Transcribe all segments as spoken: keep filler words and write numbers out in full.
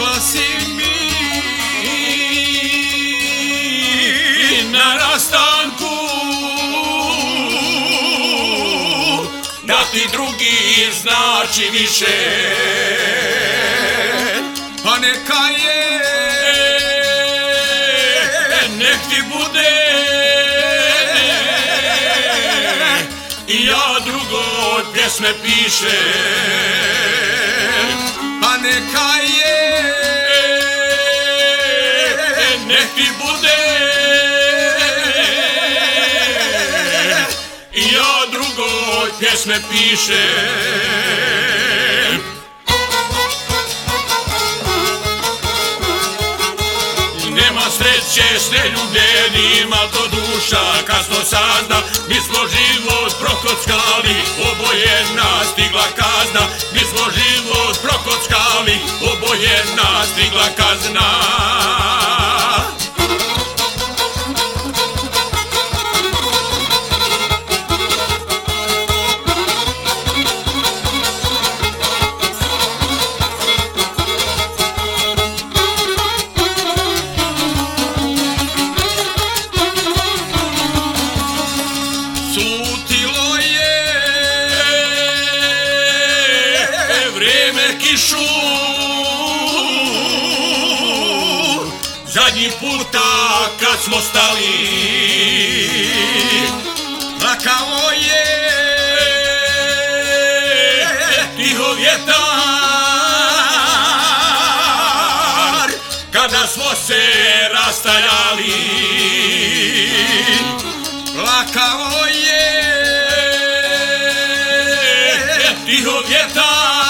Rekla si mi na rastanku da ti drugi znači više, pa neka je, nek ti bude, i ja drugo od pjesme pišem, pa neka je, nek ti bude, i ja drugo od pjesme pišem. Nema sreće s neljubljenima, to duša kasno sazna, mi smo život prokockali, oboje nas stigla kazna, mi smo život prokockali, oboje nas stigla kazna. Sutilo je vreme kišu, zadnji puta kad smo stali, plakao je tiho vjetar, kada smo se rastajali, plakao je tiho vjetar,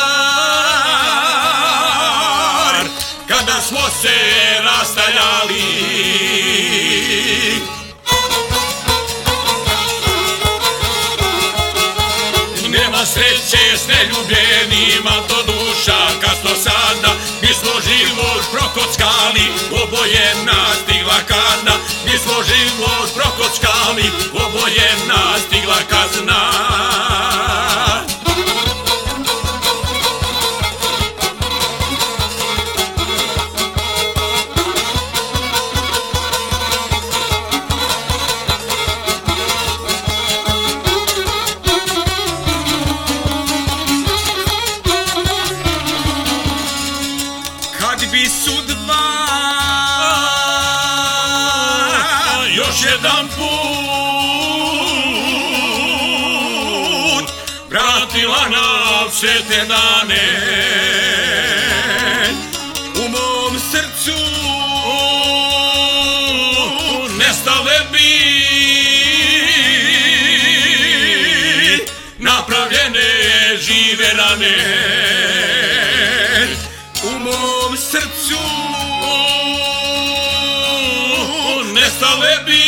kada smo se rastajali. Nema sreće s neljubljenima, to duša kasno sada, mi smo život prokockali, oboje nas stigla kazna, mi smo život prokockali, oboje nas stigla kazna. Kad bi sudba još jedan put vratila nam sve te dane, u mom srcu nestale bi napravljene žive rane. U mom srcu nestale bi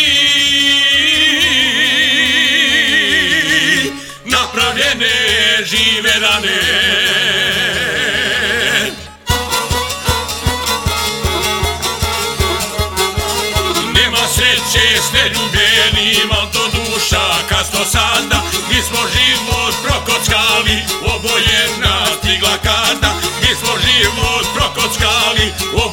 napravljene žive rane. Nema sreće s neljubljenima, to duša kasno sazna, mi smo život prokockali, oboje nas stigla kazna, mi smo život prokockali,